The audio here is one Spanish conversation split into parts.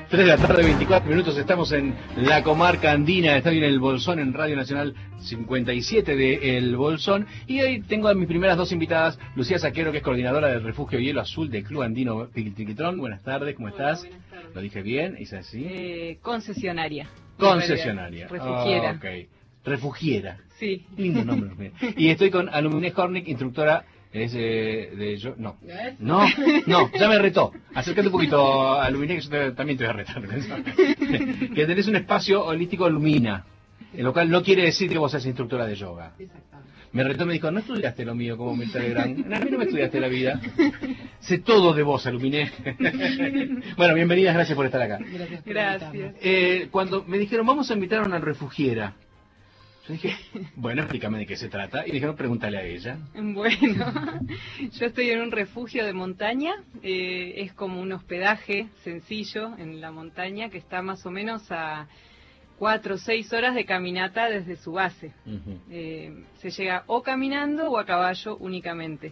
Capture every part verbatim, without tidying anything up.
tres de la tarde, veinticuatro minutos, estamos en la comarca andina, estoy en el Bolsón, en Radio Nacional cincuenta y siete de El Bolsón, y hoy tengo a mis primeras dos invitadas, Lucía Saquero, que es coordinadora del Refugio Hielo Azul del Club Andino Piquitiquitrón. Buenas tardes, ¿cómo Hola, estás? buenas tardes. ¿Lo dije bien? ¿Es así? Eh, concesionaria. Concesionaria. Refugiera. Oh, ok. Refugiera. Sí. Lindo nombre. Y estoy con Aluminé Hornick, instructora. Es eh, de yo, no, no, no, ya me retó. Acércate un poquito, Aluminé, que yo te, también te voy a retar. Que tenés un espacio holístico Lumina, lo cual no quiere decir que vos seas instructora de yoga. Exactamente. Me retó, me dijo, no estudiaste lo mío como Mirta Legrand. A mí no me estudiaste la vida. Sé todo de vos, Aluminé. Bueno, bienvenidas, gracias por estar acá. Gracias. Gracias. Eh, cuando me dijeron, vamos a invitar a una refugiera, yo dije, bueno, explícame de qué se trata. Y dijeron, pregúntale a ella. Bueno, yo estoy en un refugio de montaña. Eh, es como un hospedaje sencillo en la montaña que está más o menos a cuatro o seis horas de caminata desde su base. Uh-huh. eh, se llega o caminando o a caballo únicamente.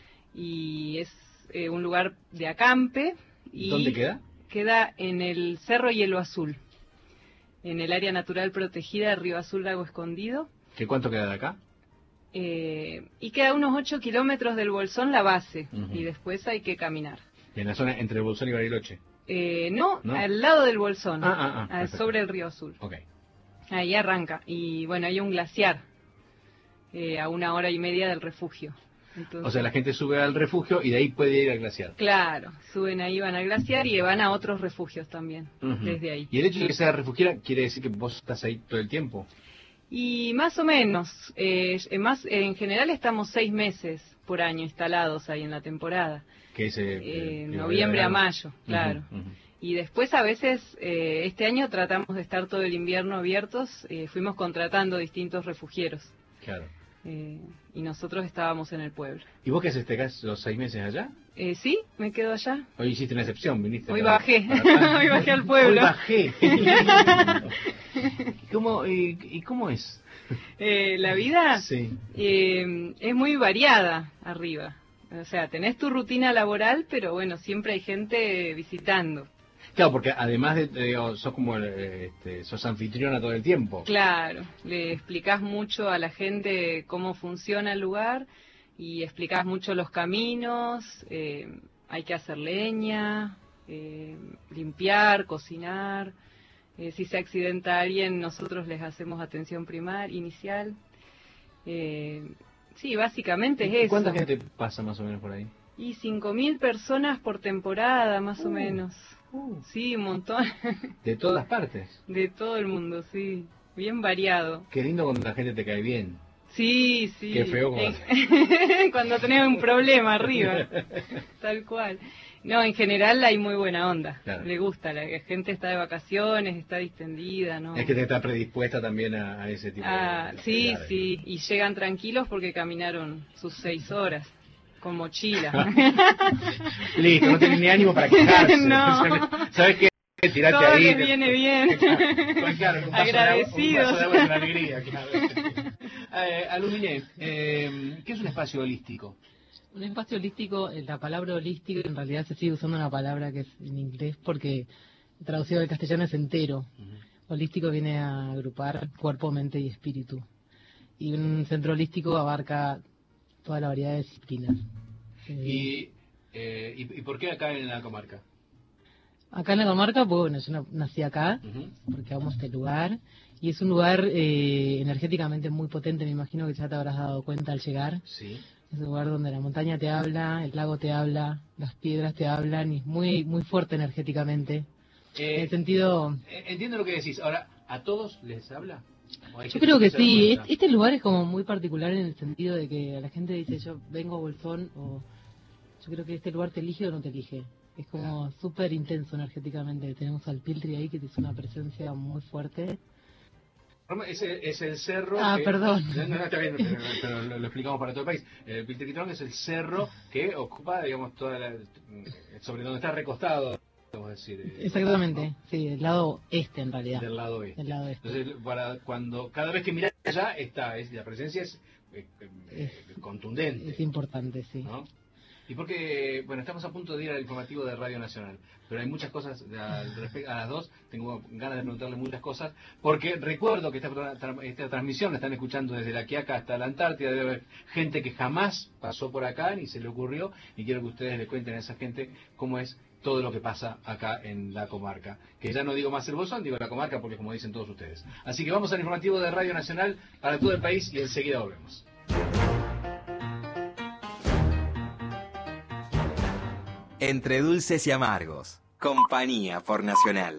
Y es eh, un lugar de acampe. Y ¿Dónde queda? Queda en el Cerro Hielo Azul, en el área natural protegida de Río Azul Lago Escondido. ¿Qué cuánto queda de acá? Eh, y queda a unos ocho kilómetros del Bolsón la base, uh-huh. Y después hay que caminar. ¿En la zona entre el Bolsón y Bariloche? Eh, no, no, al lado del Bolsón, ah, ah, ah, sobre el Río Azul. Okay. Ahí arranca. Y bueno, hay un glaciar eh, a una hora y media del refugio. Entonces, o sea, la gente sube al refugio y de ahí puede ir al glaciar. Claro, suben ahí, van al glaciar y van a otros refugios también, uh-huh. Desde ahí. ¿Y el hecho de que sea refugiera quiere decir que vos estás ahí todo el tiempo? Y más o menos, eh, más en general estamos seis meses por año instalados ahí en la temporada. Que es eh, eh, noviembre a mayo, claro. Uh-huh, uh-huh. Y después a veces, eh, este año tratamos de estar todo el invierno abiertos, eh, fuimos contratando distintos refugieros. Claro. Eh, y nosotros estábamos en el pueblo. ¿Y vos qué haces? ¿Te quedás los seis meses allá? Eh, sí, me quedo allá. Hoy hiciste una excepción, viniste. Hoy para, bajé, para hoy bajé al pueblo. Hoy bajé. ¿Cómo, y, ¿Y cómo es? Eh, la vida sí. eh, es muy variada arriba. O sea, tenés tu rutina laboral, pero bueno, siempre hay gente visitando. Claro, porque además de, de sos como este, sos anfitriona todo el tiempo. Claro, le explicás mucho a la gente cómo funciona el lugar y explicás mucho los caminos, eh, hay que hacer leña, eh, limpiar, cocinar, eh, si se accidenta alguien nosotros les hacemos atención primaria, inicial. Eh, sí, básicamente es eso. ¿Cuánta gente pasa más o menos por ahí? Y cinco mil personas por temporada, más uh. o menos. Uh, sí, un montón. ¿De todas partes? De todo el mundo, sí. Bien variado. Qué lindo cuando la gente te cae bien. Sí, sí. Qué feo cuando, cuando tenés un problema arriba. Tal cual. No, en general hay muy buena onda. Claro. Le gusta, la gente está de vacaciones, está distendida, ¿no? Es que te está predispuesta también a, a ese tipo ah, de... Sí, de sí. Y llegan tranquilos porque caminaron sus seis horas. Con mochila. Listo, no tenés ni ánimo para quejarse. No. ¿Sabes qué? Tirate todo ahí. Les viene bien. Pues claro, un agradecidos. Un vaso de agua, un vaso de agua es una alegría, claro. eh, Aluminé, eh, ¿qué es un espacio holístico? Un espacio holístico, la palabra holístico en realidad se sigue usando una palabra que es en inglés porque traducido al castellano es entero. Uh-huh. Holístico viene a agrupar cuerpo, mente y espíritu. Y un centro holístico abarca toda la variedad de disciplinas. ¿Y, eh, y, ¿Y por qué acá en la comarca? Acá en la comarca, pues bueno, yo nací acá, uh-huh. Porque amo este lugar, y es un lugar eh, energéticamente muy potente, me imagino que ya te habrás dado cuenta al llegar. Sí. Es un lugar donde la montaña te habla, el lago te habla, las piedras te hablan, y es muy, muy fuerte energéticamente. Eh, en el sentido... Entiendo lo que decís. Ahora, ¿a todos les habla? Yo creo que sí, este lugar es como muy particular en el sentido de que a la gente dice yo vengo a Bolsón, o yo creo que este lugar te elige o no te elige. Es como súper intenso energéticamente. Tenemos al Piltri ahí que es una presencia muy fuerte. Es el, es el cerro... Ah, que, perdón. No, no, está bien, pero, pero lo, lo explicamos para todo el país. El Piltriquitrón es el cerro que ocupa, digamos, toda la, sobre donde está recostado. Decir, eh, exactamente, ¿no? Sí, del lado este en realidad. Del lado este. Del lado este. Entonces, para cuando cada vez que mirás allá está, es, la presencia es, eh, es, es contundente. Es importante, sí. ¿No? Y porque, bueno, estamos a punto de ir al informativo de Radio Nacional, pero hay muchas cosas al respecto a las dos, tengo ganas de preguntarle muchas cosas, porque recuerdo que esta, esta transmisión la están escuchando desde la Quiaca hasta la Antártida, debe haber gente que jamás pasó por acá, ni se le ocurrió, y quiero que ustedes le cuenten a esa gente cómo es todo lo que pasa acá en la comarca. Que ya no digo más el Bolsón, digo la comarca, porque como dicen todos ustedes. Así que vamos al informativo de Radio Nacional para todo el país y enseguida volvemos. Entre dulces y amargos, compañía por Nacional.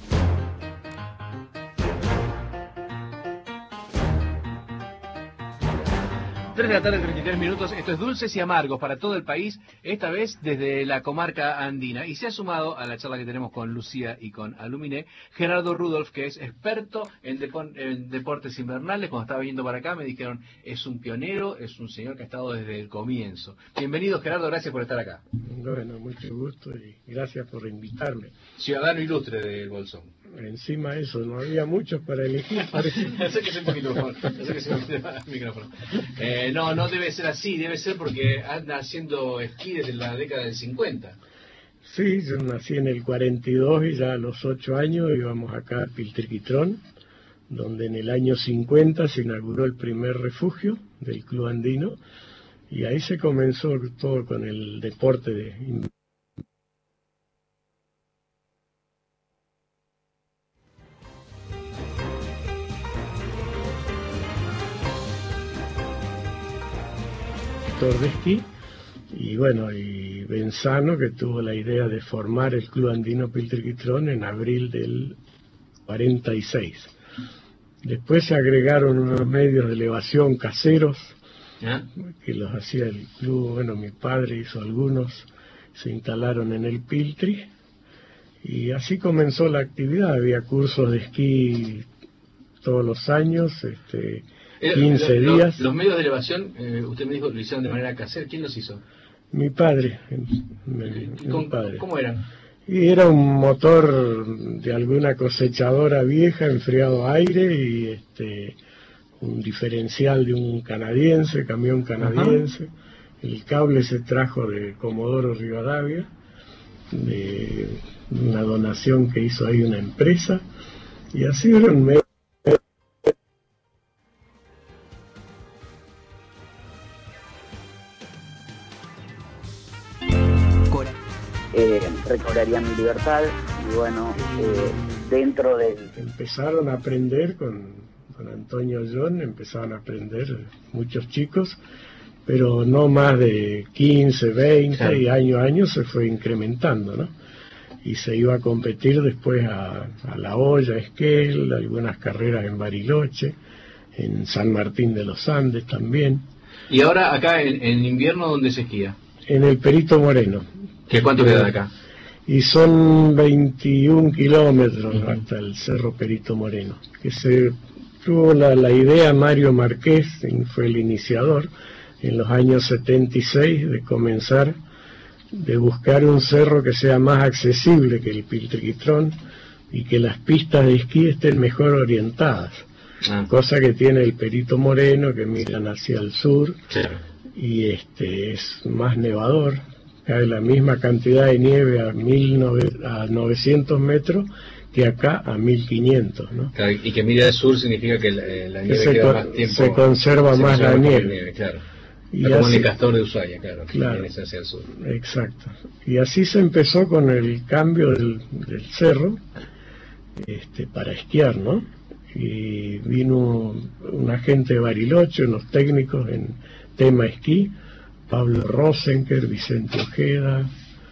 tres de la tarde, treinta y tres minutos. Esto es Dulces y Amargos para todo el país, esta vez desde la comarca andina. Y se ha sumado a la charla que tenemos con Lucía y con Aluminé, Gerardo Rudolf, que es experto en, depo en deportes invernales. Cuando estaba viniendo para acá me dijeron, es un pionero, es un señor que ha estado desde el comienzo. Bienvenido, Gerardo, gracias por estar acá. Bueno, mucho gusto y gracias por invitarme. Ciudadano ilustre del Bolsón. Encima de eso, no había muchos para elegir, parece. Acérquese un poquito mejor, acérquese un poquito al micrófono. Eh, no, no debe ser así, debe ser porque anda haciendo esquí desde la década del cincuenta. Sí, yo nací en el cuarenta y dos y ya a los ocho años íbamos acá a Piltriquitrón, donde en el año cincuenta se inauguró el primer refugio del Club Andino, y ahí se comenzó todo con el deporte de... de esquí, y bueno, y Benzano, que tuvo la idea de formar el Club Andino Piltriquitrón en abril del cuarenta y seis. Después se agregaron unos medios de elevación caseros, ¿Ah? que los hacía el club. Bueno, mi padre hizo algunos, se instalaron en el Piltri, y así comenzó la actividad. Había cursos de esquí todos los años, este quince lo, lo, días. Los medios de elevación, eh, usted me dijo, lo hicieron de manera casera. ¿Quién los hizo? Mi padre. Mi, ¿Cómo, mi padre. ¿Cómo eran? Y era un motor de alguna cosechadora vieja, enfriado a aire, y este un diferencial de un canadiense, camión canadiense. Ajá. El cable se trajo de Comodoro Rivadavia, de una donación que hizo ahí una empresa, y así era un medio. Eh, recobraría mi libertad y bueno, eh, dentro del... Empezaron a aprender con, con Antonio John, empezaron a aprender muchos chicos, pero no más de quince, veinte, claro. Y año a año se fue incrementando, ¿no? Y se iba a competir después a, a La Hoya, a Esquel, algunas carreras en Bariloche, en San Martín de los Andes también. ¿Y ahora acá en, en invierno dónde se esquía? En el Perito Moreno. ¿Qué cuánto queda de acá? Y son veintiún kilómetros uh-huh. hasta el Cerro Perito Moreno, que se tuvo la, la idea Mario Marqués, fue el iniciador en los años setenta y seis de comenzar, de buscar un cerro que sea más accesible que el Piltriquitrón y que las pistas de esquí estén mejor orientadas, ah. cosa que tiene el Perito Moreno, que miran hacia el sur, claro. y este es más nevador. Cae la misma cantidad de nieve a, mil novecientos metros que acá a mil quinientos, ¿no? Claro, y que mira al sur significa que la, la nieve se, queda con, más tiempo... Se conserva se más conserva la nieve. nieve, claro. Y como así, en el Castor de Ushuaia, claro, claro, que hacia el sur. Exacto. Y así se empezó con el cambio del, del cerro este, para esquiar, ¿no? Y vino una gente de Bariloche, unos técnicos en tema esquí, Pablo Rosenker, Vicente Ojeda,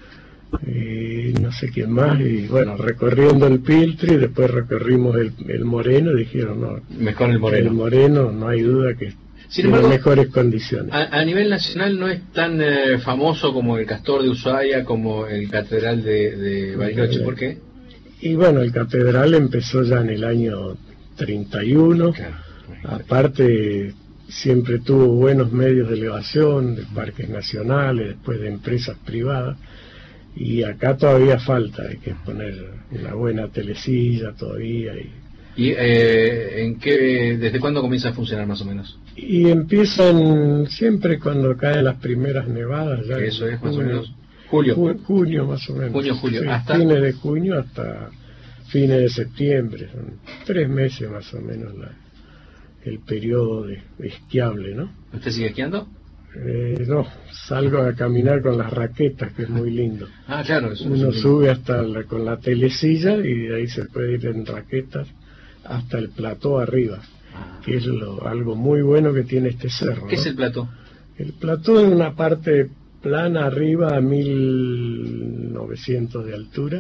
eh, no sé quién más, y bueno, recorriendo el Piltri, después recorrimos el, el Moreno, y dijeron, no, mejor el Moreno. El Moreno, no hay duda que Sin tiene embargo, mejores condiciones. A, a nivel nacional no es tan eh, famoso como el Castor de Ushuaia, como el Catedral de, de Bariloche, ¿por qué? Y bueno, el Catedral empezó ya en el año treinta y uno, claro, aparte siempre tuvo buenos medios de elevación, de parques nacionales, después de empresas privadas, y acá todavía falta, hay que poner una buena telecilla todavía. ¿Y, ¿Y eh, en qué, desde cuándo comienza a funcionar más o menos? Y empiezan siempre cuando caen las primeras nevadas. Ya Eso es más junio, o menos julio. Ju, junio más o menos. Junio, julio. Sí, hasta fines de junio hasta fines de septiembre. Son tres meses más o menos la, el periodo de, de esquiable, ¿no? ¿Usted sigue esquiando? Eh, no, salgo a caminar con las raquetas, que es muy lindo. Ah, claro. Eso Uno es sube hasta la, con la telecilla y de ahí se puede ir en raquetas hasta el plató arriba, ah. que es lo, algo muy bueno que tiene este cerro. ¿Qué ¿no? es el plató? El plató es una parte plana arriba a mil novecientos de altura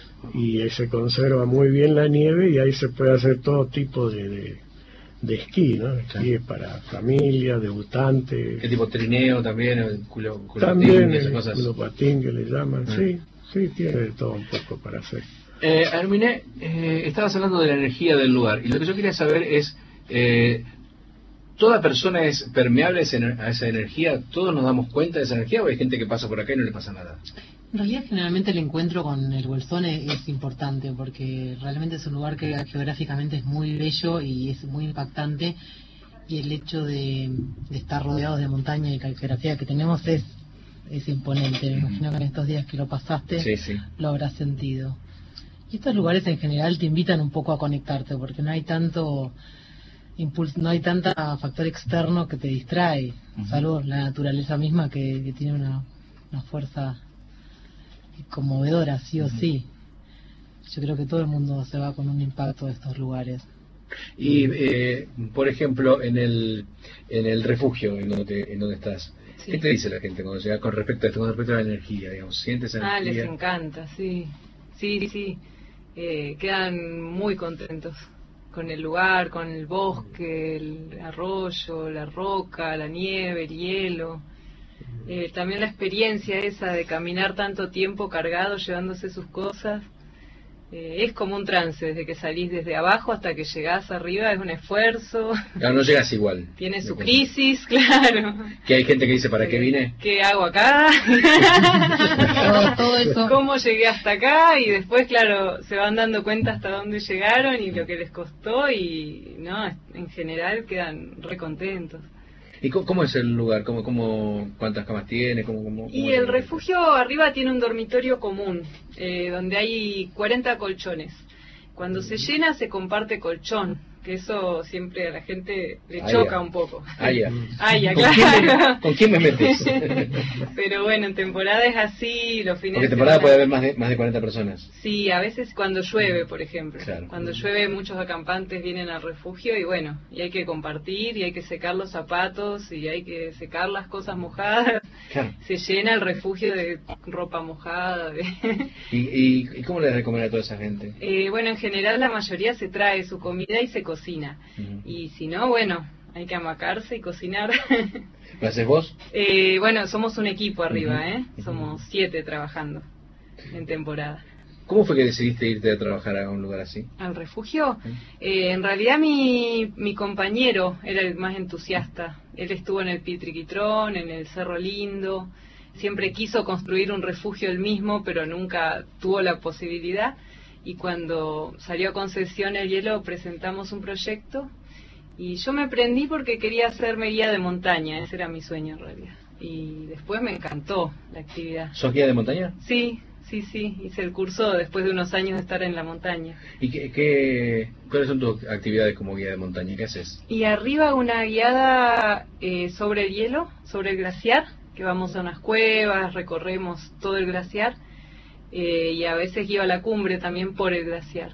y ahí se conserva muy bien la nieve y ahí se puede hacer todo tipo de, de, de esquí, ¿no? Esquí sí. Para familia, debutantes. ¿Qué tipo trineo también? El culo, culo también patín, esas el cosas. culo patín que le llaman, ah. sí, sí, tiene de todo un poco para hacer. Eh, Arminé, eh, estabas hablando de la energía del lugar y lo que yo quería saber es, eh, ¿toda persona es permeable a esa energía? ¿Todos nos damos cuenta de esa energía o hay gente que pasa por acá y no le pasa nada? En realidad generalmente el encuentro con el Bolsón es, es importante porque realmente es un lugar que geográficamente es muy bello y es muy impactante y el hecho de, de estar rodeados de montaña y calgrafía que tenemos es, es imponente. Me imagino que en estos días que lo pasaste sí, sí. lo habrás sentido. Y estos lugares en general te invitan un poco a conectarte porque no hay tanto impulso, no hay tanta factor externo que te distrae, uh-huh. salvo la naturaleza misma que, que tiene una, una fuerza conmovedora, sí o uh-huh. sí. Yo creo que todo el mundo se va con un impacto de estos lugares. Y, eh, por ejemplo, en el en el refugio en donde, en donde estás, sí. ¿qué te dice la gente cuando llega con respecto a esto, con respecto a la energía, digamos? ¿Sientes energía? Ah, les encanta, sí. Sí, sí. Eh, quedan muy contentos con el lugar, con el bosque, el arroyo, la roca, la nieve, el hielo. Eh, también la experiencia esa de caminar tanto tiempo cargado, llevándose sus cosas. Eh, es como un trance, desde que salís desde abajo hasta que llegás arriba, es un esfuerzo. Claro, no llegas igual. Tiene su crisis, claro. Que hay gente que dice, ¿para qué vine? ¿Qué hago acá? todo, todo eso. ¿Cómo llegué hasta acá? Y después, claro, se van dando cuenta hasta dónde llegaron y lo que les costó y, no, en general quedan recontentos. ¿Y cómo es el lugar? ¿Cómo, cómo, ¿Cuántas camas tiene? ¿Cómo, cómo, cómo y el refugio arriba tiene un dormitorio común, eh, donde hay cuarenta colchones. Cuando se llena se comparte colchón, que eso siempre a la gente le ah, choca ya. un poco. Ah, ya. Ah, ya, ¿Con, claro. quién me, ¿Con quién me metes? Pero bueno, en temporada es así, los fines Porque en de temporada semana... puede haber más de, más de cuarenta personas. Sí, a veces cuando llueve, por ejemplo. Claro. Cuando llueve muchos acampantes vienen al refugio y bueno, y hay que compartir y hay que secar los zapatos y hay que secar las cosas mojadas. Claro. Se llena el refugio de ropa mojada. De... ¿Y, y, ¿Y cómo les recomienda a toda esa gente? Eh, bueno, en general la mayoría se trae su comida y se cocina. Uh-huh. Y si no, bueno, hay que amacarse y cocinar. ¿Lo haces vos? Eh, bueno, somos un equipo arriba, uh-huh. ¿eh? Somos siete trabajando en temporada. ¿Cómo fue que decidiste irte a trabajar a un lugar así? ¿Al refugio? Uh-huh. Eh, en realidad mi, mi compañero era el más entusiasta. Él estuvo en el Pitriquitrón, en el Cerro Lindo. Siempre quiso construir un refugio él mismo, pero nunca tuvo la posibilidad. Y cuando salió a Concesión el Hielo presentamos un proyecto y yo me prendí porque quería hacerme guía de montaña, ese era mi sueño en realidad. Y después me encantó la actividad. ¿Sos guía de montaña? Sí, sí, sí, hice el curso después de unos años de estar en la montaña. ¿Y qué, qué, cuáles son tus actividades como guía de montaña? ¿Qué haces? Y arriba una guiada eh, sobre el hielo, sobre el glaciar, que vamos a unas cuevas, recorremos todo el glaciar. Eh, y a veces iba a la cumbre también por el glaciar.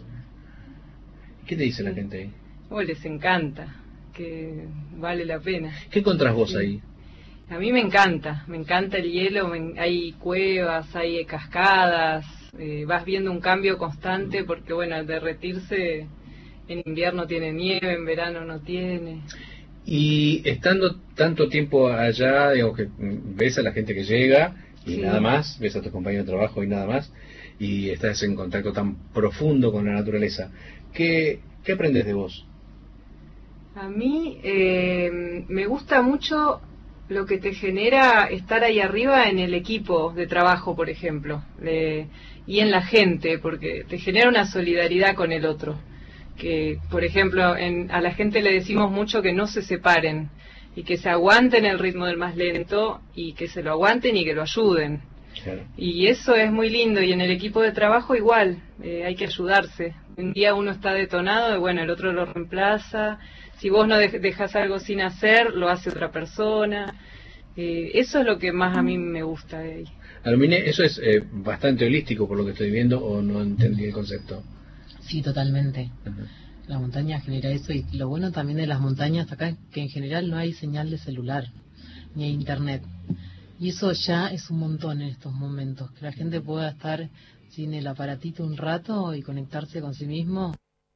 ¿Qué te dice la gente ahí? Oh, les encanta, que vale la pena. ¿Qué encontrás vos sí. ahí? A mí me encanta, me encanta el hielo, me, hay cuevas, hay cascadas, eh, vas viendo un cambio constante porque bueno, al derretirse en invierno tiene nieve, en verano no tiene. Y estando tanto tiempo allá, digamos que ves a la gente que llega y sí. nada más, ves a tus compañeros de trabajo y nada más, y estás en contacto tan profundo con la naturaleza. ¿Qué, qué aprendes de vos? A mí eh, me gusta mucho lo que te genera estar ahí arriba en el equipo de trabajo, por ejemplo, eh, y en la gente, porque te genera una solidaridad con el otro, que, por ejemplo, en, a la gente le decimos mucho que no se separen y que se aguanten el ritmo del más lento y que se lo aguanten y que lo ayuden. Claro. Y eso es muy lindo, y en el equipo de trabajo igual, eh, hay que ayudarse. Un día uno está detonado y bueno, el otro lo reemplaza. Si vos no de- dejas algo sin hacer, lo hace otra persona. Eh, eso es lo que más a mí me gusta de ahí. Alumine, eso es eh, bastante holístico por lo que estoy viendo, o no entendí el concepto. Sí, totalmente. Uh-huh. La montaña genera eso, y lo bueno también de las montañas acá es que en general no hay señal de celular, ni hay internet. Y eso ya es un montón en estos momentos, que la gente pueda estar sin el aparatito un rato y conectarse con sí mismo.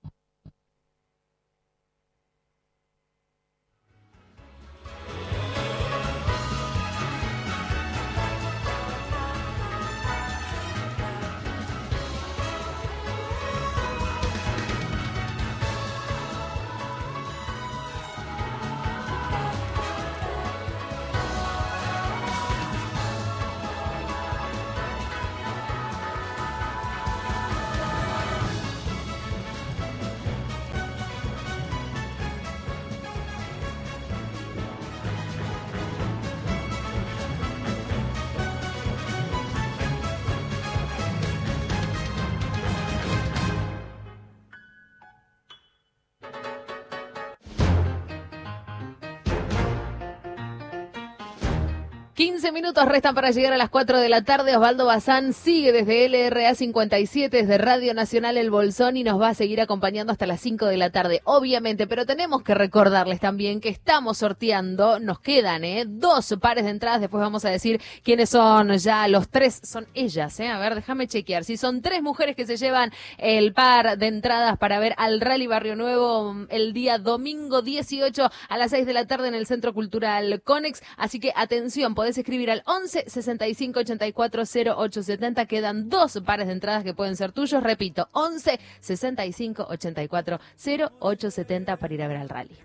quince minutos restan para llegar a las cuatro de la tarde. Osvaldo Bazán sigue desde L R A cincuenta y siete, desde Radio Nacional El Bolsón, y nos va a seguir acompañando hasta las cinco de la tarde, obviamente. Pero tenemos que recordarles también que estamos sorteando, nos quedan ¿eh? dos pares de entradas. Después vamos a decir quiénes son ya los tres, son ellas. ¿eh? A ver, déjame chequear. Si son tres mujeres que se llevan el par de entradas para ver al Rally Barrio Nuevo el día domingo dieciocho a las seis de la tarde en el Centro Cultural Conex. Así que atención, podés escribir al once sesenta y cinco ochenta y cuatro cero ocho setenta. Quedan dos pares de entradas que pueden ser tuyos. Repito, once sesenta y cinco ochenta y cuatro cero ocho setenta para ir a ver al Rally.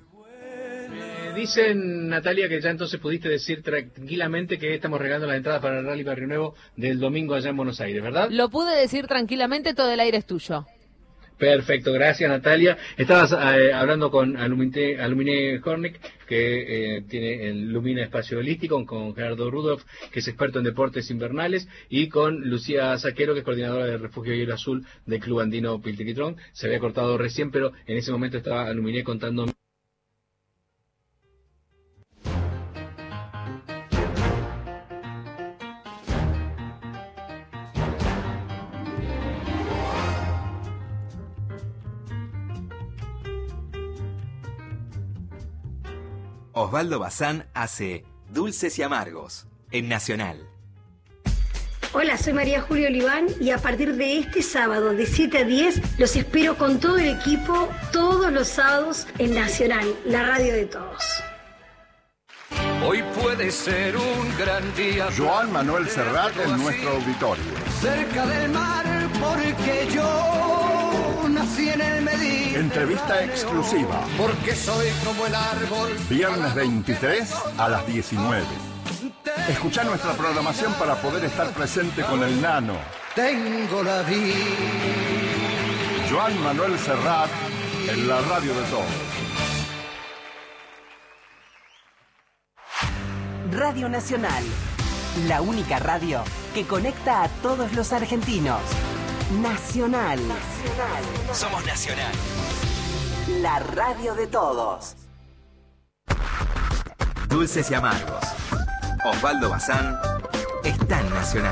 Me dicen, Natalia, que ya entonces pudiste decir tranquilamente que estamos regalando las entradas para el Rally Barrio Nuevo del domingo allá en Buenos Aires, ¿verdad? Lo pude decir tranquilamente, todo el aire es tuyo. Perfecto, gracias Natalia. Estabas eh, hablando con Alumine, Alumine Hornick, que eh, tiene el Lumina Espacio Holístico, con Gerardo Rudolph, que es experto en deportes invernales, y con Lucía Saquero, que es coordinadora del Refugio Hielo Azul del Club Andino Piltriquitrón. Se había cortado recién, pero en ese momento estaba Alumine contando. Osvaldo Bazán hace Dulces y Amargos en Nacional. Hola, soy María Julia Oliván y a partir de este sábado de siete a diez los espero con todo el equipo todos los sábados en Nacional, la radio de todos. Hoy puede ser un gran día. Joan Manuel Serrat en nuestro auditorio. Cerca del mar, porque yo nací en el Medina. Entrevista exclusiva. Porque soy como el árbol. Viernes veintitrés a las diecinueve. Escuchá nuestra programación para poder estar presente con el Nano. Tengo la vida. Joan Manuel Serrat en la radio de todos. Radio Nacional, la única radio que conecta a todos los argentinos. Nacional. Nacional. Somos Nacional. La radio de todos. Dulces y Amargos. Osvaldo Bazán está en Nacional.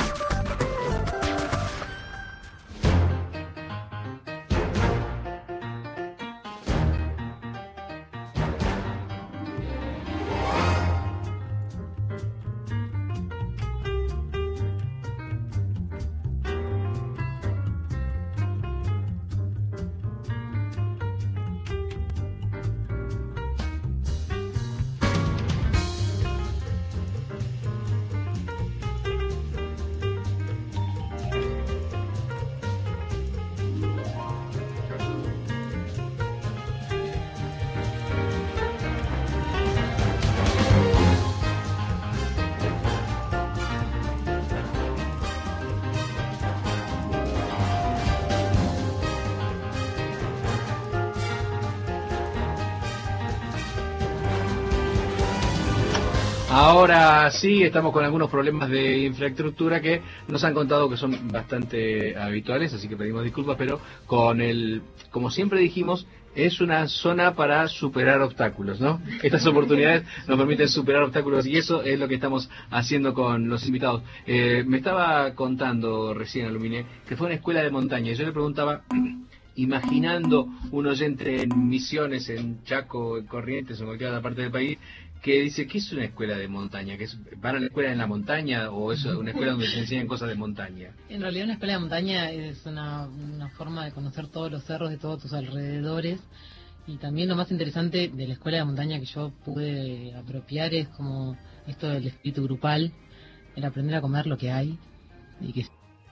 Ahora sí, estamos con algunos problemas de infraestructura que nos han contado que son bastante habituales, así que pedimos disculpas, pero con el, como siempre dijimos, es una zona para superar obstáculos, ¿no? Estas oportunidades nos permiten superar obstáculos y eso es lo que estamos haciendo con los invitados. Eh, me estaba contando recién, Aluminé, que fue una escuela de montaña y yo le preguntaba, imaginando un oyente en Misiones, en Chaco, en Corrientes o en cualquier otra parte del país, que dice, ¿qué es una escuela de montaña? ¿Que es, ¿Van a la escuela en la montaña o es una escuela donde se enseñan cosas de montaña? En realidad una escuela de montaña es una, una forma de conocer todos los cerros de todos tus alrededores, y también lo más interesante de la escuela de montaña que yo pude apropiar es como esto del espíritu grupal, el aprender a comer lo que hay y que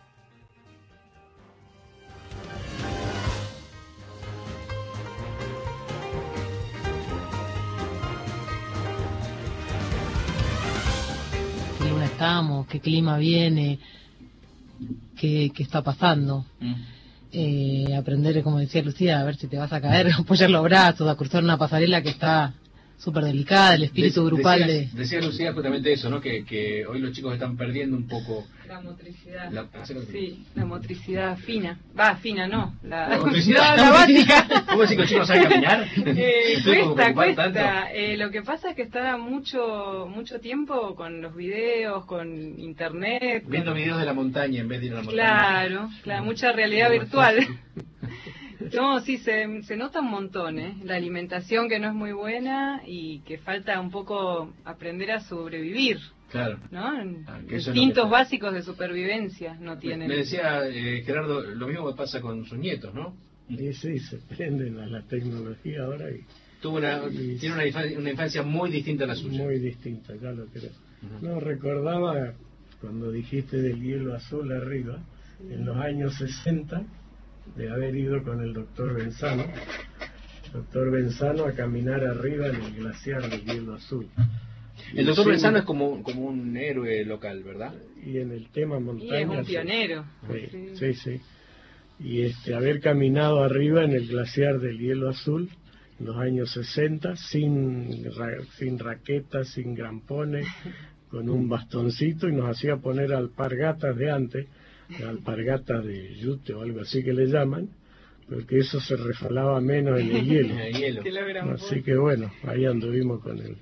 estamos, qué clima viene, qué, qué está pasando. Mm. Eh, aprender, como decía Lucía, a ver si te vas a caer, apoyar los brazos, a cruzar una pasarela que está súper delicada, el espíritu de, grupal decía, de... Decía Lucía justamente eso, ¿no? Que, que hoy los chicos están perdiendo un poco... La motricidad. La, sí, la motricidad fina. Va, fina no. La, la motricidad la básica. ¿Cómo decir que los chicos saben caminar? Eh, cuesta, cuesta. Eh, lo que pasa es que está mucho mucho tiempo con los videos, con internet. Viendo con... videos de la montaña en vez de ir a la montaña. Claro, claro, mucha realidad virtual. No, sí, se, se nota un montón, ¿eh? La alimentación que no es muy buena y que falta un poco aprender a sobrevivir. Claro. ¿No? Ah, instintos básicos de supervivencia no tienen. Me decía eh, Gerardo, lo mismo que pasa con sus nietos, ¿no? Sí, sí, se prenden a la tecnología ahora y... Tuvo una, y tiene una infancia, una infancia muy distinta a la suya. Muy distinta, ya lo creo. Uh-huh. No, recordaba cuando dijiste del hielo azul arriba, en los años sesenta, de haber ido con el doctor Benzano, doctor Benzano a caminar arriba en el glaciar del hielo azul. El doctor Benzano es como, como un héroe local, ¿verdad? Y en el tema montaña... Y es un pionero. Sí, sí, sí, sí. Y este, haber caminado arriba en el glaciar del hielo azul en los años sesenta, sin, sin raquetas, sin grampones, con un bastoncito, y nos hacía poner alpargatas de antes, alpargatas de yute o algo así que le llaman, porque eso se resbalaba menos en el hielo. En el hielo. Así que bueno, ahí anduvimos con él.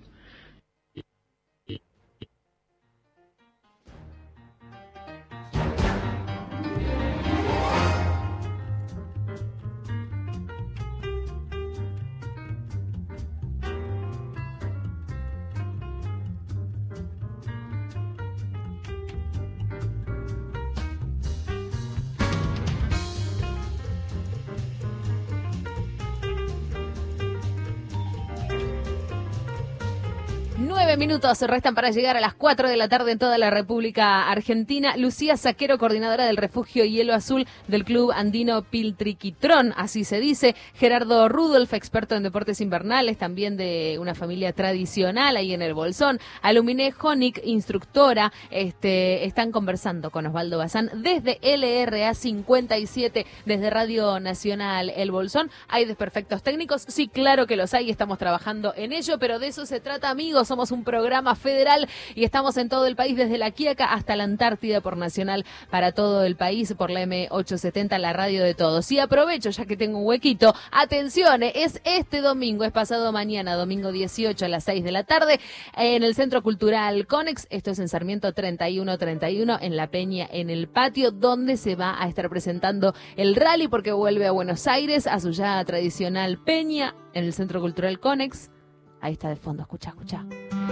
Nueve minutos restan para llegar a las cuatro de la tarde en toda la República Argentina. Lucía Saquero, coordinadora del refugio Hielo Azul del Club Andino Piltriquitrón, así se dice. Gerardo Rudolf, experto en deportes invernales, también de una familia tradicional ahí en el Bolsón. Aluminé Honig, instructora, este, están conversando con Osvaldo Bazán desde L R A cincuenta y siete, desde Radio Nacional El Bolsón. ¿Hay desperfectos técnicos? Sí, claro que los hay, estamos trabajando en ello, pero de eso se trata, amigos. Somos un programa federal y estamos en todo el país, desde La Quiaca hasta la Antártida, por Nacional para todo el país, por la M ochocientos setenta, la radio de todos. Y aprovecho, ya que tengo un huequito, atención, es este domingo, es pasado mañana, domingo dieciocho a las seis de la tarde, en el Centro Cultural Conex, esto es en Sarmiento treinta y uno treinta y uno, en La Peña, en el patio, donde se va a estar presentando el rally, porque vuelve a Buenos Aires, a su ya tradicional Peña, en el Centro Cultural Conex. Ahí está de fondo, escucha, escucha.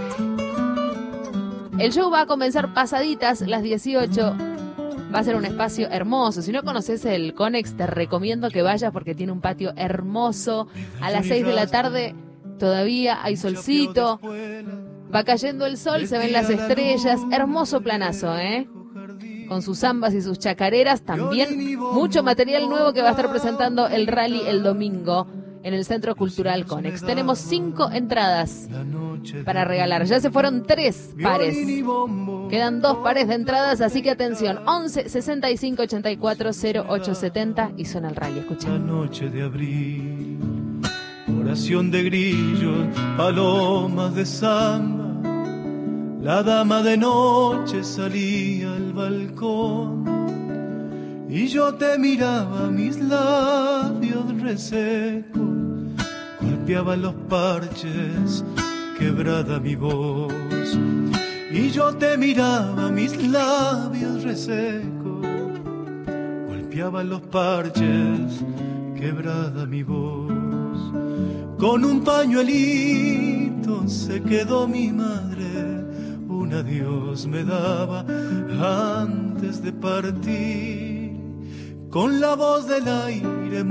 El show va a comenzar pasaditas las dieciocho. Va a ser un espacio hermoso. Si no conoces el Conex, te recomiendo que vayas porque tiene un patio hermoso. A las seis de la tarde todavía hay solcito. Va cayendo el sol, se ven las estrellas. Hermoso planazo, ¿eh? Con sus zambas y sus chacareras. También mucho material nuevo que va a estar presentando el rally el domingo en el Centro Cultural Conex. Tenemos cinco entradas para regalar. Ya se fueron tres pares. Quedan dos pares de entradas, así que atención. once sesenta y cinco ochenta y cuatro cero ocho setenta y suena el rally. Escucha. La noche de abril, oración de grillos, palomas de samba, La dama de noche salía al balcón y yo te miraba, mis labios resecos golpeaban los parches, quebrada mi voz. Y yo te miraba, mis labios resecos golpeaban los parches, quebrada mi voz. Con un pañuelito se quedó mi madre, un adiós me daba antes de partir. Con la voz del aire,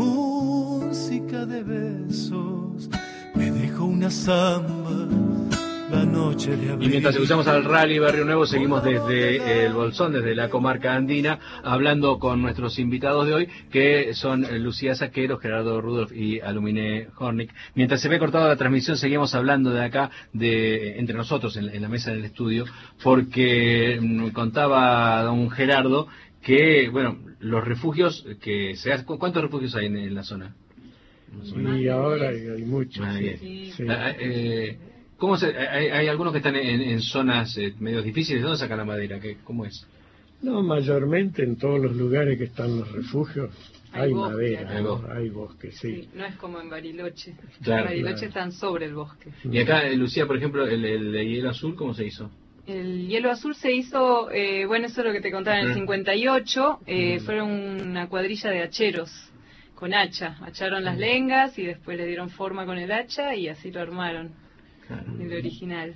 música de besos, me dejó una samba la noche de abril. Y mientras escuchamos al Rally Barrio Nuevo, seguimos desde el Bolsón, desde la comarca andina, hablando con nuestros invitados de hoy, que son Lucía Saquero, Gerardo Rudolf y Aluminé Hornig. Mientras se ve cortada la transmisión, seguimos hablando de acá, de entre nosotros, en, en la mesa del estudio, porque me contaba don Gerardo que, bueno, los refugios que se hacen, ¿cuántos refugios hay en, en la zona? Y ahora hay, hay muchos. Ah, bien. Sí. Sí. Ah, eh, ¿Cómo se, hay, hay algunos que están en, en zonas eh, medio difíciles? ¿De dónde sacan la madera? ¿Qué, ¿Cómo es? No, mayormente en todos los lugares que están los refugios hay, hay bosque, hay, madera, ¿no? bosque. Hay bosque, sí. sí. No es como en Bariloche. Claro, en Bariloche claro. están sobre el bosque. Y acá, eh, Lucía, por ejemplo, el, el, el hielo azul, ¿cómo se hizo? El hielo azul se hizo, eh, bueno, eso es lo que te contaba, en el cincuenta y ocho, eh, mm. fueron una cuadrilla de hacheros con hacha. Hacharon las lengas y después le dieron forma con el hacha y así lo armaron. El original.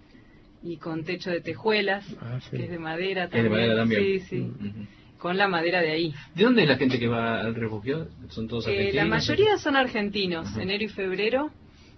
Y con techo de tejuelas, ah, sí. que es de madera también. ¿Es de madera también? Sí, sí. Uh-huh. Con la madera de ahí. ¿De dónde es la gente que va al refugio? ¿Son todos argentinos? Eh, la mayoría son argentinos, uh-huh. enero y febrero.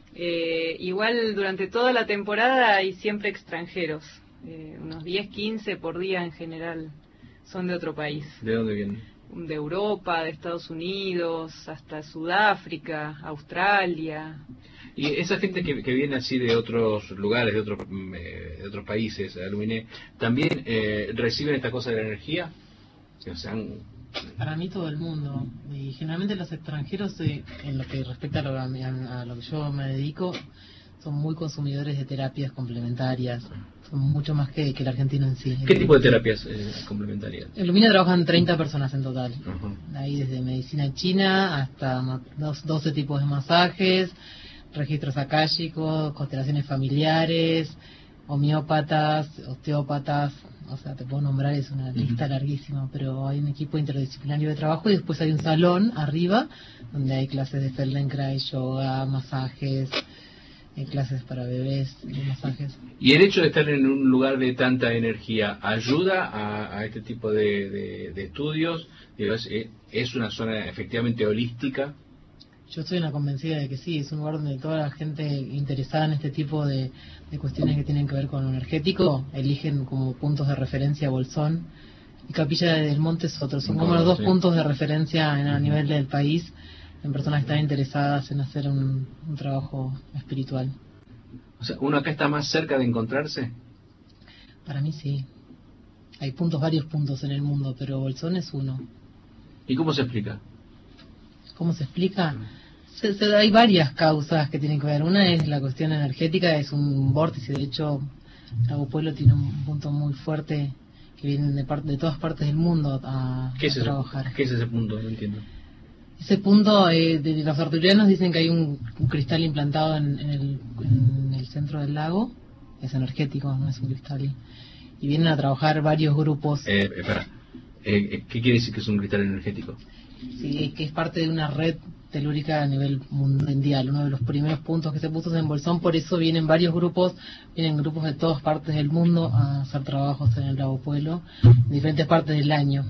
Eh, igual durante toda la temporada hay siempre extranjeros. Eh, unos diez, quince por día en general son de otro país. ¿De dónde vienen? De Europa, de Estados Unidos, hasta Sudáfrica, Australia. Y esa gente que, que viene así de otros lugares, de otros eh, de otros países, Aluminé, ¿también eh, reciben esta cosa de la energía? O sea, han... Para mí todo el mundo. Y generalmente los extranjeros, eh, en lo que respecta a lo, a, a lo que yo me dedico, son muy consumidores de terapias complementarias. Son mucho más que, que el argentino en sí. ¿Qué tipo de terapias eh, complementarias? En Lumina trabajan treinta personas en total. Uh-huh. Ahí desde medicina china hasta doce tipos de masajes, registros akáshicos, constelaciones familiares, homeópatas, osteópatas, o sea, te puedo nombrar, es una lista uh-huh. larguísima, pero hay un equipo interdisciplinario de trabajo y después hay un salón arriba donde hay clases de Feldenkrais, yoga, masajes, hay clases para bebés, masajes. ¿Y el hecho de estar en un lugar de tanta energía ayuda a, a este tipo de, de, de estudios? Digo, ¿es, ¿Es una zona efectivamente holística? Yo estoy una convencida de que sí, es un lugar donde toda la gente interesada en este tipo de, de cuestiones que tienen que ver con lo energético eligen como puntos de referencia Bolsón y Capilla del Monte es otro. Son como los dos sí. puntos de referencia en, a nivel del país en personas que están interesadas en hacer un, un trabajo espiritual. O sea, ¿uno acá está más cerca de encontrarse? Para mí sí. Hay puntos, varios puntos en el mundo, pero Bolsón es uno. ¿Y cómo se explica? ¿Cómo se explica? Se, se, hay varias causas que tienen que ver. Una es la cuestión energética, es un vórtice. De hecho, Lago Pueblo tiene un punto muy fuerte que vienen de, parte, de todas partes del mundo a, ¿Qué es a ese, trabajar. ¿Qué es ese punto? No entiendo. Ese punto, eh, de, los arturianos dicen que hay un, un cristal implantado en, en, el, en el centro del lago. Es energético, no es un cristal. Y vienen a trabajar varios grupos. Eh, espera. Eh, ¿Qué quiere decir que es un cristal energético? Sí, que es parte de una red telúrica a nivel mundial, uno de los primeros puntos que se puso en Bolsón, por eso vienen varios grupos, vienen grupos de todas partes del mundo a hacer trabajos en el Lago Pueblo, en diferentes partes del año.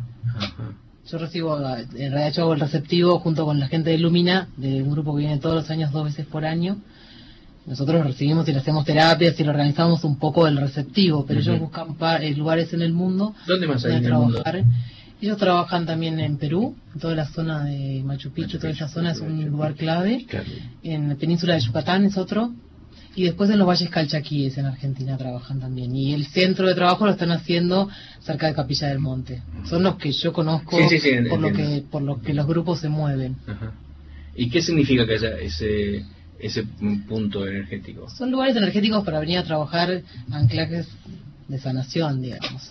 Ajá. Yo recibo, en realidad yo hago el receptivo junto con la gente de Lumina, de un grupo que viene todos los años, dos veces por año. Nosotros lo recibimos y le hacemos terapias y lo organizamos un poco el receptivo, pero uh-huh. ellos buscan pa- lugares en el mundo. ¿Dónde más hay en el trabajar. mundo? Ellos trabajan también en Perú, en toda la zona de Machu Picchu, Machu toda esa zona es un lugar clave. Claro. En la península de Yucatán es otro. Y después en los valles calchaquíes en Argentina trabajan también. Y el centro de trabajo lo están haciendo cerca de Capilla del Monte. Son los que yo conozco sí, sí, sí, por, lo que, por lo que los grupos se mueven. Ajá. ¿Y qué significa que haya ese, ese punto energético? Son lugares energéticos para venir a trabajar anclajes de sanación, digamos.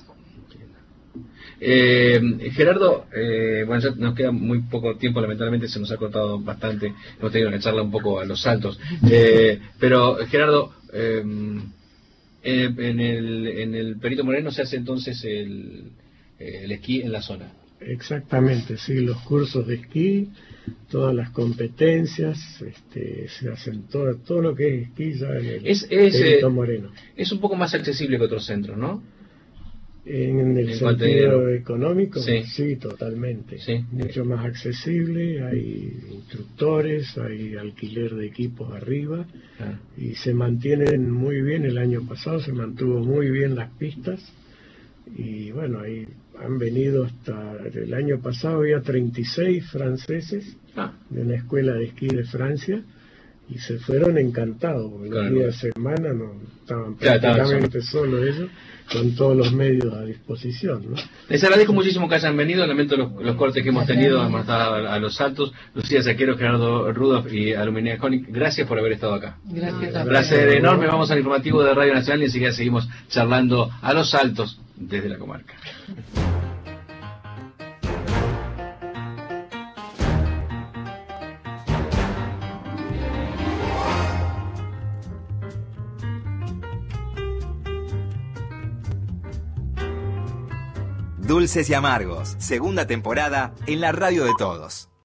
Eh, Gerardo, eh, bueno, ya nos queda muy poco tiempo, lamentablemente se nos ha cortado bastante, hemos tenido que echarla un poco a los saltos, eh, pero Gerardo, eh, en, en, el, en el Perito Moreno se hace entonces el, el esquí en la zona. Exactamente, sí, los cursos de esquí, todas las competencias, este, se hacen todo, todo lo que es esquí ya en el es, es, Perito eh, Moreno. Es un poco más accesible que otros centros, ¿no? En el en sentido económico, sí, sí totalmente. Sí. Mucho más accesible, hay instructores, hay alquiler de equipos arriba, ah. y se mantienen muy bien. El año pasado se mantuvo muy bien las pistas, y bueno, ahí han venido hasta el año pasado había treinta y seis franceses ah. de una escuela de esquí de Francia, y se fueron encantados, porque claro. los días de semana no estaban claro, prácticamente solo ellos, con todos los medios a disposición, ¿no? Les agradezco muchísimo que hayan venido, lamento los, los cortes que hemos tenido, hemos estado a, a los saltos. Lucía Saquero, Gerardo Rudolph y Aluminé Honig, gracias por haber estado acá. Gracias. Un placer enorme, vamos al informativo de Radio Nacional y enseguida seguimos charlando a los saltos desde la comarca. Dulces y Amargos, segunda temporada en la radio de todos.